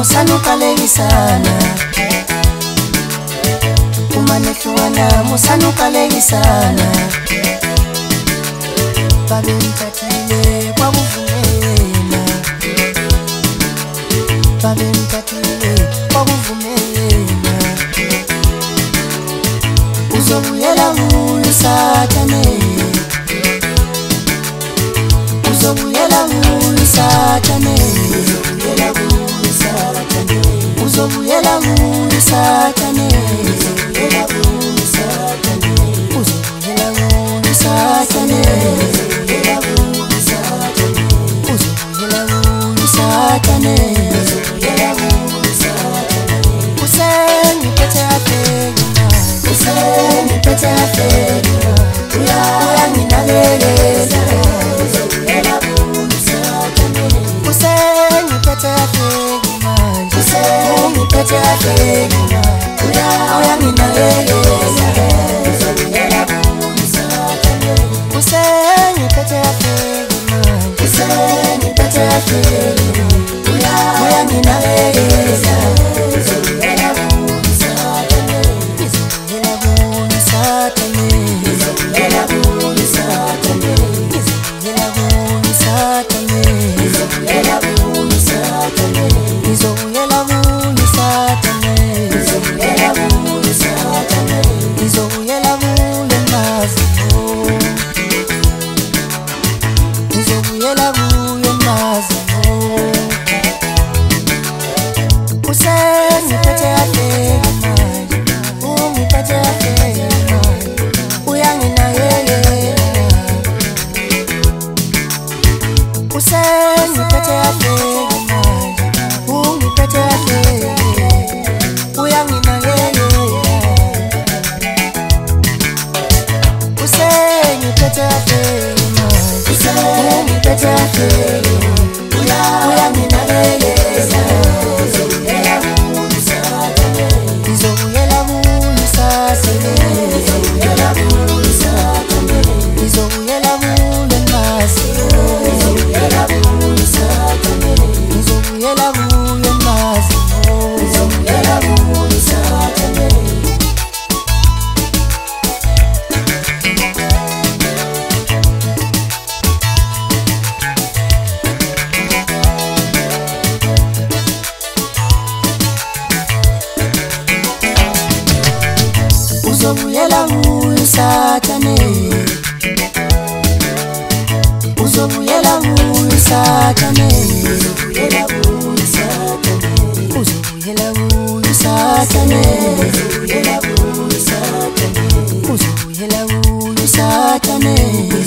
musanukalekisana umanehluwana musanukalekisana babe mtatile kwakuvumela babe mtatile kwakuvumela uzobuyela kuyo Sathane uzobuyela kuyo Sathane uzobuyela kuyo Sathane uzobuyela kuyo Sathane uzobuyela kuyo Sathane uzobuyela kuyo Sathane uzobuyela kuyo Sathane uzobuyela kuyo Sathane usengiphethe afeka usengiphethe afeka uyanginakekela uzobuyela kuyo Sathane usengiphethe afeka manje usengiphethe afeka uyanginakekela uzobuyela kuyo Sathane usengiphethe afeka manje usengiphethe afeka uyanginakekela uzobuyela kuyo Sathane uzobuyela kuyo Sathane uzobuyela kuyo Sathane uzobuyela kuyo Sathane uzobuyela kuyo Sathane uzobuyela kuyo Sathane uzobuyela kuyo Sathane uzobuyela kuyo mazimo uzobuyela kuyo mazimo usengiphethe afeka manje ungiphethe afeka manje uyanginakekela usengiphethe afeka manje ungiphethe afeka uyanginakekela usengiphethe afeka manje ungiphethe afeka uyanginakekela uzobuyela kuyo Sathane uzobuyela kuyo Sathane uzobuyela kuyo Sathane uzobuyela kuyo mazimo uzobuyela kuyo Sathane uzobuyela kuyo mazimo uzobuyela kuyo Sathane uzobuyela kuyo Sathane uzobuyela kuyo Sathane uzobuyela kuyo Sathane uzobuyela kuyo Sathane uzobuyela kuyo Sathane uzobuyela kuyo Sathane